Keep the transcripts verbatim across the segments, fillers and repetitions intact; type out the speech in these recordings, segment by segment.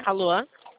Alô?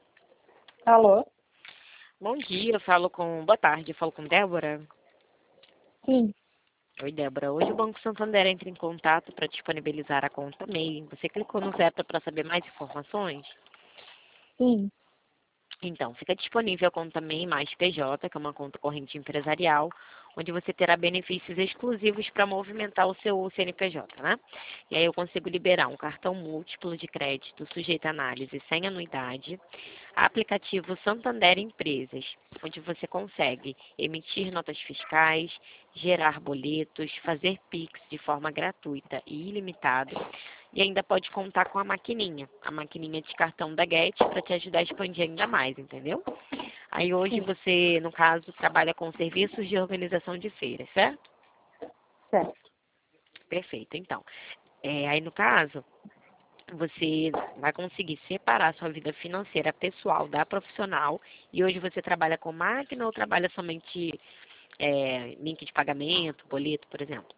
Alô? Bom dia, eu falo com... Boa tarde, eu falo com Débora. Sim. Oi, Débora. Hoje o Banco Santander entra em contato para disponibilizar a conta M E I. Você clicou no Zeta para saber mais informações? Sim. Então, fica disponível a conta M E I mais P J, que é uma conta corrente empresarial, onde você terá benefícios exclusivos para movimentar o seu C N P J, né? E aí eu consigo liberar um cartão múltiplo de crédito sujeito a análise sem anuidade, aplicativo Santander Empresas, onde você consegue emitir notas fiscais, gerar boletos, fazer Pix de forma gratuita e ilimitada, e ainda pode contar com a maquininha, a maquininha de cartão da Get para te ajudar a expandir ainda mais, entendeu? Aí hoje você, no caso, trabalha com serviços de organização de feiras, certo? Certo. Perfeito, então. É, aí no caso, você vai conseguir separar sua vida financeira pessoal da profissional, e hoje você trabalha com máquina ou trabalha somente é, link de pagamento, boleto, por exemplo?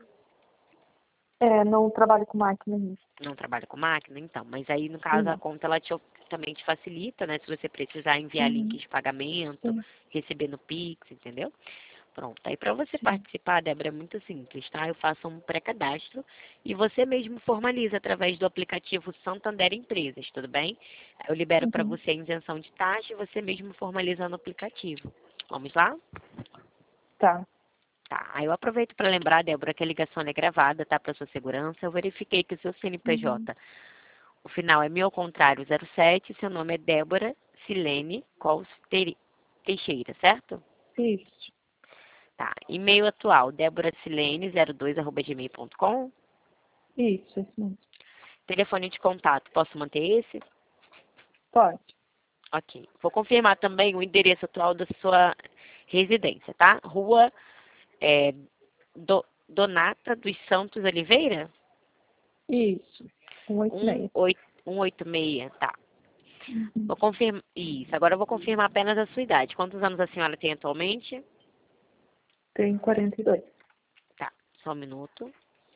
É, não trabalho com máquina ainda. Não trabalha com máquina? Então, mas aí no caso a Não. conta ela te, também te facilita, né? Se você precisar enviar Uhum. links de pagamento, Sim. receber no Pix, entendeu? Pronto. Aí para você Sim. participar, Débora, é muito simples, tá? Eu faço um pré-cadastro e você mesmo formaliza através do aplicativo Santander Empresas, tudo bem? Eu libero para Uhum. você a isenção de taxa e você mesmo formaliza no aplicativo. Vamos lá? Tá. Tá, aí eu aproveito para lembrar, Débora, que a ligação é gravada, tá? Para sua segurança. Eu verifiquei que o seu Uhum. C N P J, o final é mil ao contrário zero sete, seu nome é Débora Silene Cols Teri- Teixeira, certo? Isso. Tá, e-mail atual, deboracilene zero dois arroba gmail ponto com. Isso, isso mesmo. Telefone de contato, posso manter esse? Pode. Ok. Vou confirmar também o endereço atual da sua residência, tá? Rua é, Do- Donata dos Santos Oliveira? Isso. Um oito um meia. oito um oito seis, tá. Uhum. Vou confirmar. Isso, agora eu vou confirmar apenas a sua idade. Quantos anos a senhora tem atualmente? Tem quarenta e dois. Tá, só um minuto.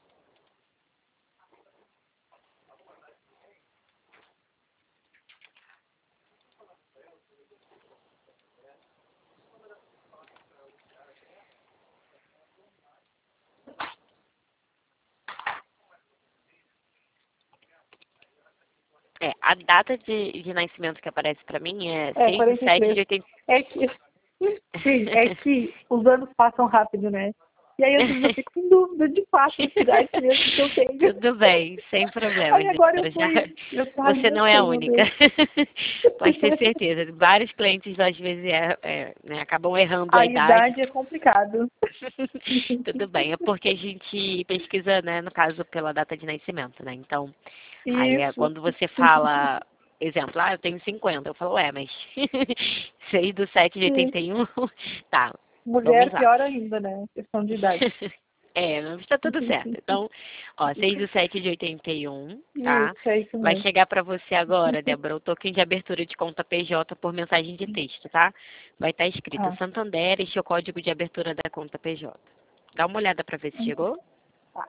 É, a data de, de nascimento que aparece pra mim é É, seis de quarenta e sete de três. oitenta. É que... Sim, é que os anos passam rápido, né? E aí, às vezes, eu fico com dúvida de fato da cidade mesmo que eu tenho. Tudo bem, sem problema, Aí agora eu Débora. Já... fui... Eu Você não é a alimentei meu única. Deus. Pode ter certeza. Vários clientes, às vezes, é, é, né, acabam errando a A idade. idade é complicado. Tudo bem, é porque a gente pesquisa, né, no caso, pela data de nascimento, né? Então, aí é Isso. quando você fala, exemplo, ah, eu tenho cinquenta, eu falo, ué, mas seis do sete de Sim. oitenta e um, tá, vamos Mulher, lá. pior ainda, né? Questão de idade. É, mas está tudo certo. Então, ó, seis do sete de oitenta e um, tá? Isso, é isso Vai mesmo. chegar para você agora, Débora, o token de abertura de conta P J por mensagem de texto, tá? Vai estar escrito Ah, Santander, este é o código de abertura da conta P J. Dá uma olhada para ver se chegou. tá.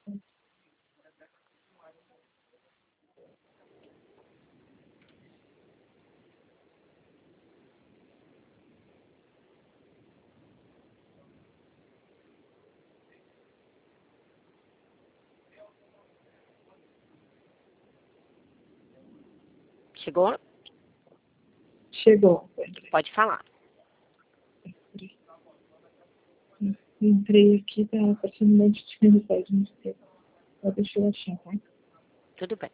Chegou? Chegou. Pode falar. Entrei aqui, tá aparecendo um monte de mensagem no sistema. Só deixa eu achar, tá? Tudo bem.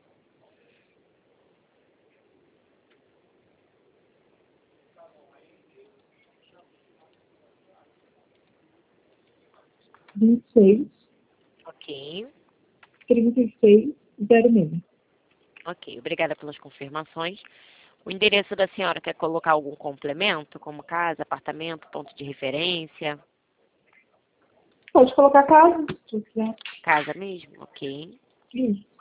vinte e seis, Ok. trinta e seis, zero seis. Ok. Obrigada pelas confirmações. O endereço da senhora quer colocar algum complemento, como casa, apartamento, ponto de referência? Pode colocar casa, se quiser. Casa mesmo? Ok. Isso.